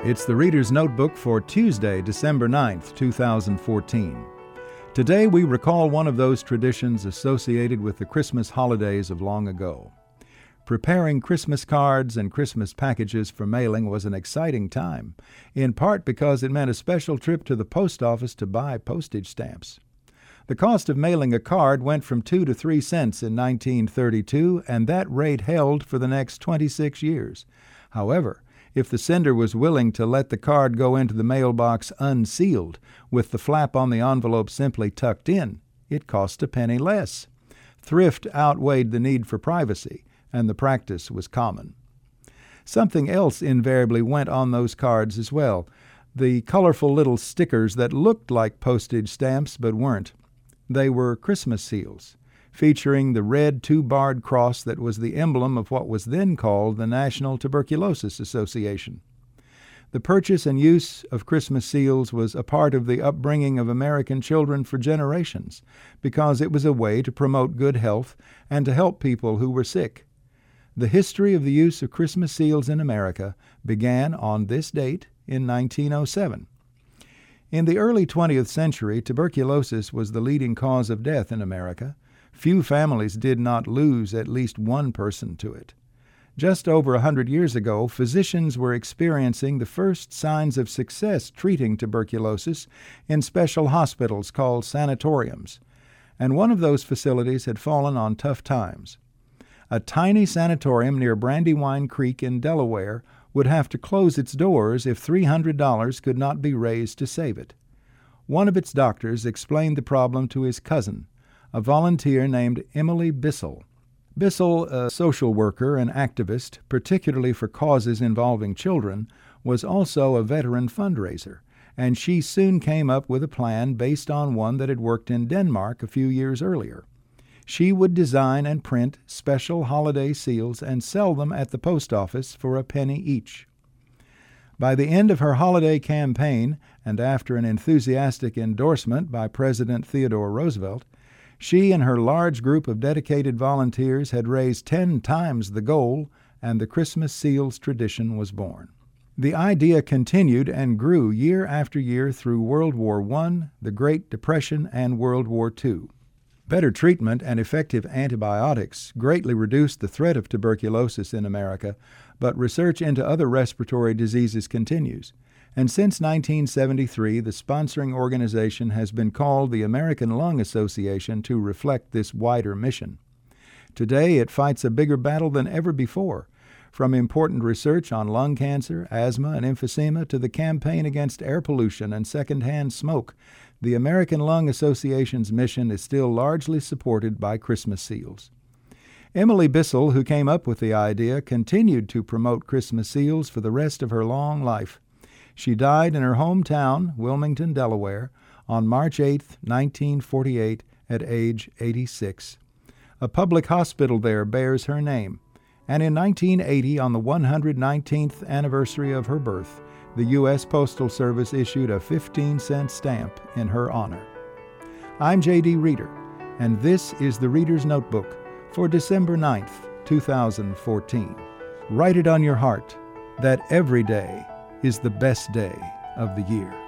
It's the Reader's Notebook for Tuesday, December 9th, 2014. Today we recall one of those traditions associated with the Christmas holidays of long ago. Preparing Christmas cards and Christmas packages for mailing was an exciting time, in part because it meant a special trip to the post office to buy postage stamps. The cost of mailing a card went from 2 to 3 cents in 1932, and that rate held for the next 26 years. However, if the sender was willing to let the card go into the mailbox unsealed, with the flap on the envelope simply tucked in, it cost a penny less. Thrift outweighed the need for privacy, and the practice was common. Something else invariably went on those cards as well, the colorful little stickers that looked like postage stamps but weren't. They were Christmas seals, featuring the red 2-barred cross that was the emblem of what was then called the National Tuberculosis Association. The purchase and use of Christmas seals was a part of the upbringing of American children for generations, because it was a way to promote good health and to help people who were sick. The history of the use of Christmas seals in America began on this date in 1907. In the early 20th century, tuberculosis was the leading cause of death in America. Few families did not lose at least one person to it. Just over 100 years ago, physicians were experiencing the first signs of success treating tuberculosis in special hospitals called sanatoriums, and one of those facilities had fallen on tough times. A tiny sanatorium near Brandywine Creek in Delaware would have to close its doors if $300 could not be raised to save it. One of its doctors explained the problem to his cousin, a volunteer named Emily Bissell. Bissell, a social worker and activist, particularly for causes involving children, was also a veteran fundraiser, and she soon came up with a plan based on one that had worked in Denmark a few years earlier. She would design and print special holiday seals and sell them at the post office for a penny each. By the end of her holiday campaign, and after an enthusiastic endorsement by President Theodore Roosevelt, she and her large group of dedicated volunteers had raised 10 times the goal, and the Christmas seals tradition was born. The idea continued and grew year after year through World War I, the Great Depression, and World War II. Better treatment and effective antibiotics greatly reduced the threat of tuberculosis in America, but research into other respiratory diseases continues. And since 1973, the sponsoring organization has been called the American Lung Association to reflect this wider mission. Today, it fights a bigger battle than ever before, from important research on lung cancer, asthma, and emphysema to the campaign against air pollution and secondhand smoke. The American Lung Association's mission is still largely supported by Christmas seals. Emily Bissell, who came up with the idea, continued to promote Christmas seals for the rest of her long life. She died in her hometown, Wilmington, Delaware, on March 8, 1948, at age 86. A public hospital there bears her name, and in 1980, on the 119th anniversary of her birth, the U.S. Postal Service issued a 15-cent stamp in her honor. I'm J.D. Reader, and this is the Reader's Notebook for December 9th, 2014. Write it on your heart that every day is the best day of the year.